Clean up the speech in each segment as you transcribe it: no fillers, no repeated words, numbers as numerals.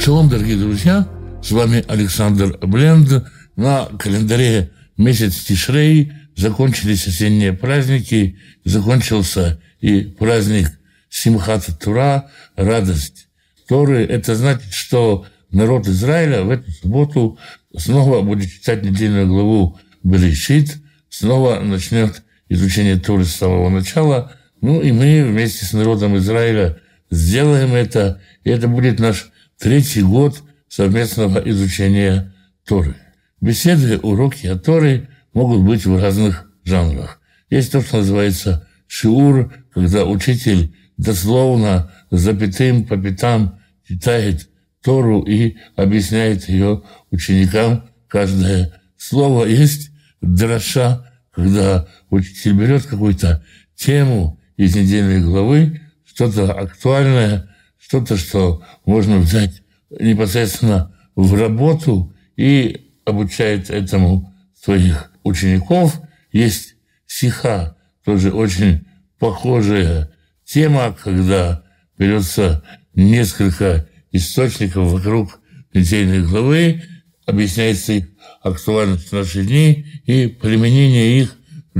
Шалом, дорогие друзья, с вами Александр Бленд. На календаре месяц Тишрей, закончились осенние праздники, закончился и праздник Симхат Тора, радость Торы. Это значит, что народ Израиля в эту субботу снова будет читать недельную главу Берешит, снова начнет изучение Торы с самого начала. Ну и мы вместе с народом Израиля сделаем это, и это будет наш 3-й год совместного изучения Торы. Беседы, уроки о Торе могут быть в разных жанрах. Есть то, что называется шиур, когда учитель дословно запятым по пятам читает Тору и объясняет ее ученикам каждое слово. Есть драша, когда учитель берет какую-то тему из недельной главы, что-то актуальное, что-то, что можно взять непосредственно в работу и обучает этому своих учеников. Есть сиха, тоже очень похожая тема, когда берется несколько источников вокруг недельной главы, объясняется их актуальность в наши дни и применение их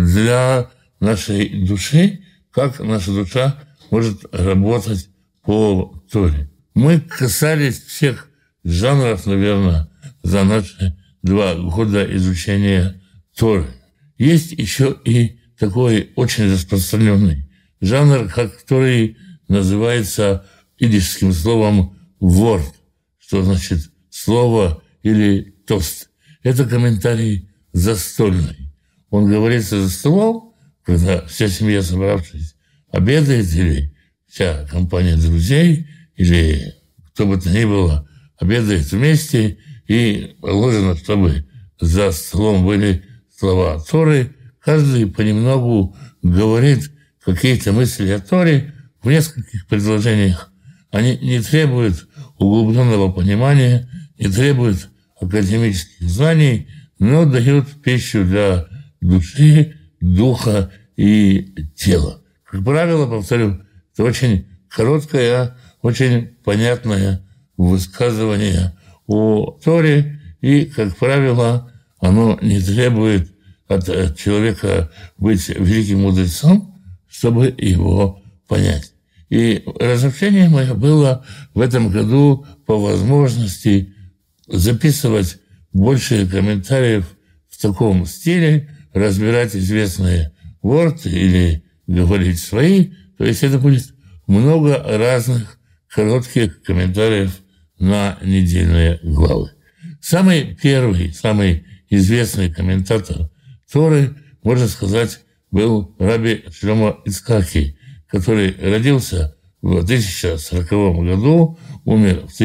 для нашей души, как наша душа может работать по Торе. Мы касались всех жанров, наверное, за наши 2 года изучения Торы. Есть еще и такой очень распространенный жанр, который называется идишским словом «ворд», что значит «слово» или «тост». Это комментарий застольный. Он говорится за столом, когда вся семья, собравшись, обедает, или вся компания друзей, или кто бы то ни было, обедает вместе, и положено, чтобы за столом были слова Торы. Каждый понемногу говорит какие-то мысли о Торе в нескольких предложениях. Они не требуют углубленного понимания, не требуют академических знаний, но дают пищу для души, духа и тела. Как правило, повторю, это очень короткое, очень понятное высказывание о Торе, и, как правило, оно не требует от человека быть великим мудрецом, чтобы его понять. И разобщение мое было в этом году по возможности записывать больше комментариев в таком стиле, разбирать известные ворды или говорить свои. То есть это будет много разных коротких комментариев на недельные главы. Самый первый, самый известный комментатор Торы, можно сказать, был Раби Шломо Ицхаки, который родился в 1040 году, умер в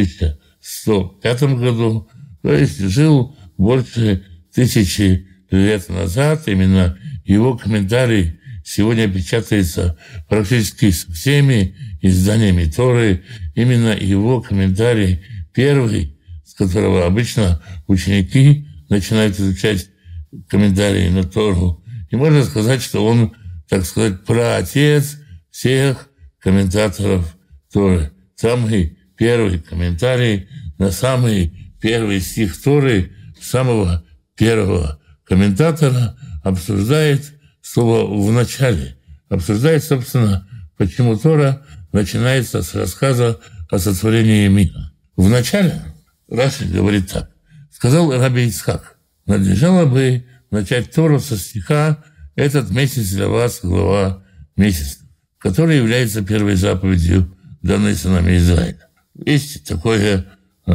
1105 году, то есть жил больше 1000 лет назад. Именно его комментарий сегодня печатается практически со всеми изданиями Торы. Именно его комментарий первый, с которого обычно ученики начинают изучать комментарии на Тору. И можно сказать, что он, так сказать, праотец всех комментаторов Торы. Самый первый комментарий на самый первый стих Торы самого первого комментатора обсуждает слово «в начале». Обсуждает, собственно, почему Тора начинается с рассказа о сотворении мира. В начале Раши говорит так. Сказал Раби Ицхак: надлежало бы начать Тору со стиха «Этот месяц для вас глава месяца», который является первой заповедью, данной сынами Израиля. Есть такое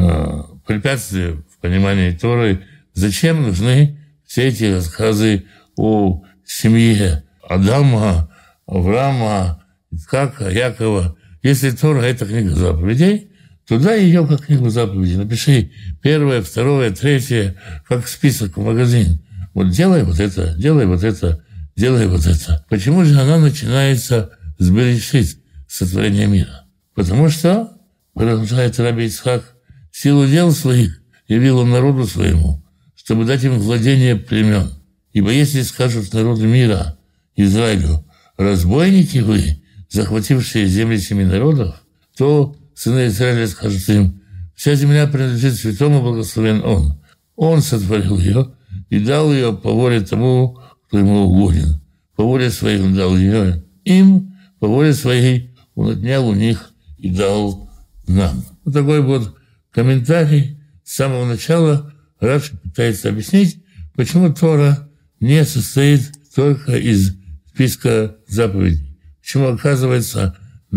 препятствие в понимании Торы. Зачем нужны все эти рассказы о семье Адама, Авраама, Ицхака, Якова? Если Тора – это книга заповедей, то дай ее как книгу заповедей. Напиши 1, 2, 3, как список в магазин. Вот делай вот это, делай вот это, делай вот это. Почему же она начинается с Берешит, сотворения мира? Потому что, продолжает Раби Ицхак, силу дел своих явил он народу своему, чтобы дать им владение племен. Ибо если скажут народу мира, Израилю: разбойники вы, захватившие земли 7 народов, то сыны Израиля скажут им: Вся земля принадлежит святому, благословен Он. Он сотворил ее и дал ее по воле тому, кто ему угоден. По воле своей он дал ее им, по воле своей он отнял у них и дал нам. Вот такой вот комментарий. С самого начала Раши пытается объяснить, почему Тора не состоит только из списка заповедей. Почему, оказывается,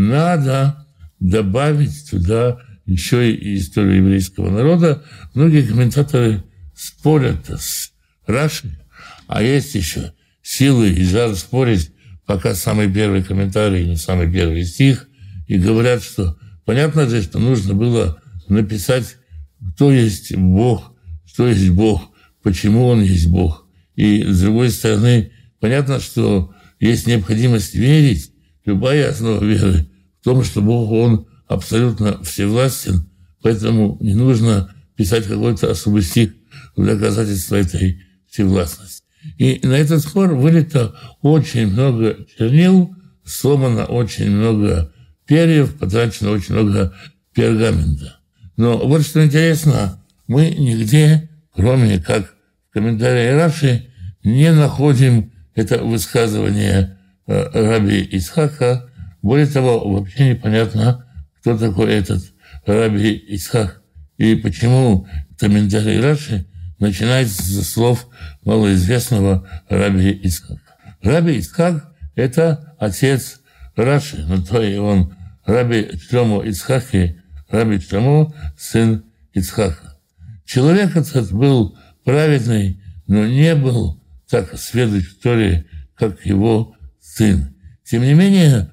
надо добавить туда еще и историю еврейского народа. Многие комментаторы спорят с Раши, а есть еще силы и жар спорить, пока самый первый комментарий, не самый первый стих, и говорят, что понятно же, что нужно было написать, кто есть Бог, что есть Бог, почему Он есть Бог. И, с другой стороны, понятно, что есть необходимость верить, любая основа веры в том, что Бог, Он абсолютно всевластен, поэтому не нужно писать какой-то особый стих в доказательство этой всевластности. И на этот спор вылито очень много чернил, сломано очень много перьев, потрачено очень много пергамента. Но вот что интересно, мы нигде, кроме как в комментарии Раши, не находим это высказывание раби Ицхака. Более того, вообще непонятно, кто такой этот раби Ицхак и почему комментарий Раши начинается со слов малоизвестного раби Ицхака. Раби Ицхак – это отец Раши, но то и он раби Шломо Ицхаки, раби Шломо – сын Ицхака. Человек этот был праведный, но не был так сведущ в Торе, как его сын. Тем не менее,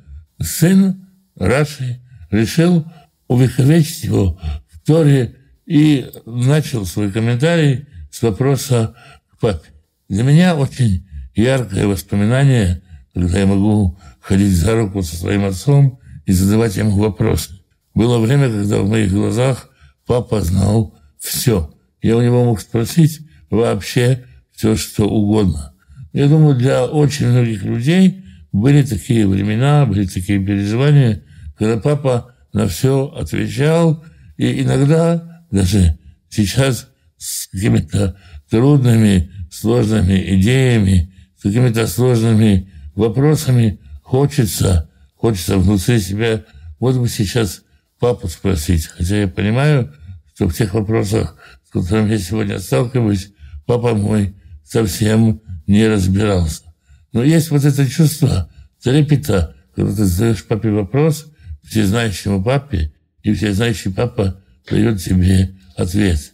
сын Раши решил увековечить его в Торе и начал свой комментарий с вопроса к папе. Для меня очень яркое воспоминание, когда я могу ходить за руку со своим отцом и задавать ему вопросы. Было время, когда в моих глазах папа знал все. Я у него мог спросить вообще все, что угодно. Я думаю, для очень многих людей были такие времена, были такие переживания, когда папа на все отвечал, и иногда даже сейчас с какими-то трудными, сложными идеями, с какими-то сложными вопросами хочется внутри себя, вот бы сейчас папу спросить. Хотя я понимаю, что в тех вопросах, с которыми я сегодня сталкиваюсь, папа мой совсем не разбирался. Но есть вот это чувство трепета, когда ты задаешь папе вопрос, всезнающему папе, и всезнающий папа дает тебе ответ.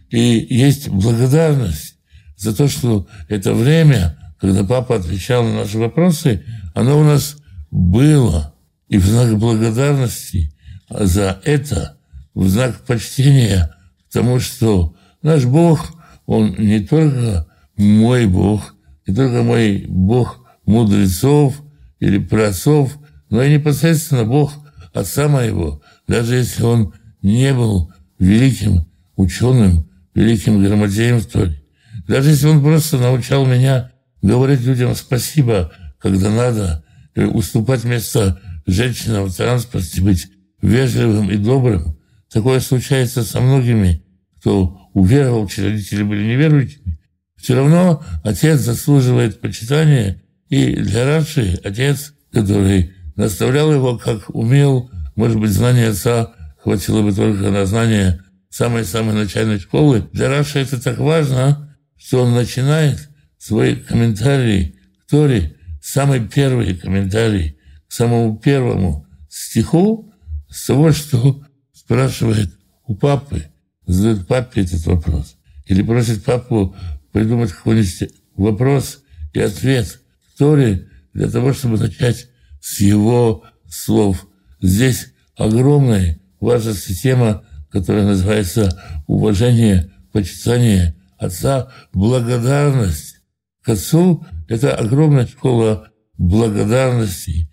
И есть благодарность за то, что это время, когда папа отвечал на наши вопросы, оно у нас было. И в знак благодарности за это, в знак почтения к тому, что наш Бог, Он не только мой Бог, не только мой Бог мудрецов или праотцов, но и непосредственно Бог отца моего, даже если он не был великим ученым, великим грамотеем в Торе. Даже если он просто научал меня говорить людям спасибо, когда надо, уступать место женщинам в транспорте, быть вежливым и добрым. Такое случается со многими, кто уверовал, чьи родители были неверующими. Все равно отец заслуживает почитания, и для Раши отец, который наставлял его как умел, может быть, знания отца хватило бы только на знания самой-самой начальной школы. Для Раши это так важно, что он начинает свои комментарии к Торе, самый первый комментарий к самому первому стиху, с того, что спрашивает у папы, задает папе этот вопрос, или просит папу придумать какой-нибудь вопрос и ответ к Торе для того, чтобы начать с его слов. Здесь огромная важность тема, которая называется уважение, почитание отца, благодарность к отцу. Это огромная школа благодарности,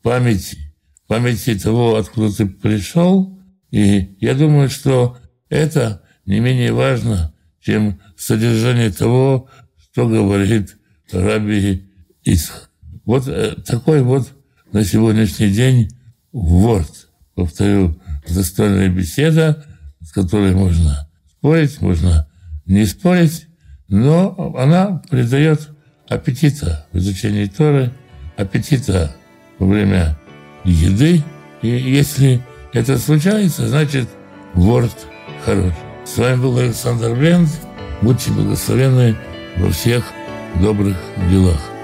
памяти того, откуда ты пришел. И я думаю, что это не менее важно, чем содержание того, что говорит раби Ицхак. Вот такой вот на сегодняшний день Word. Повторю, застольная беседа с которой можно спорить, можно не спорить, но она придает аппетита в изучении Торы, аппетита во время еды. И если это случается, значит, ворд хорош. С вами был Александр Бленд. Будьте благословенны во всех добрых делах.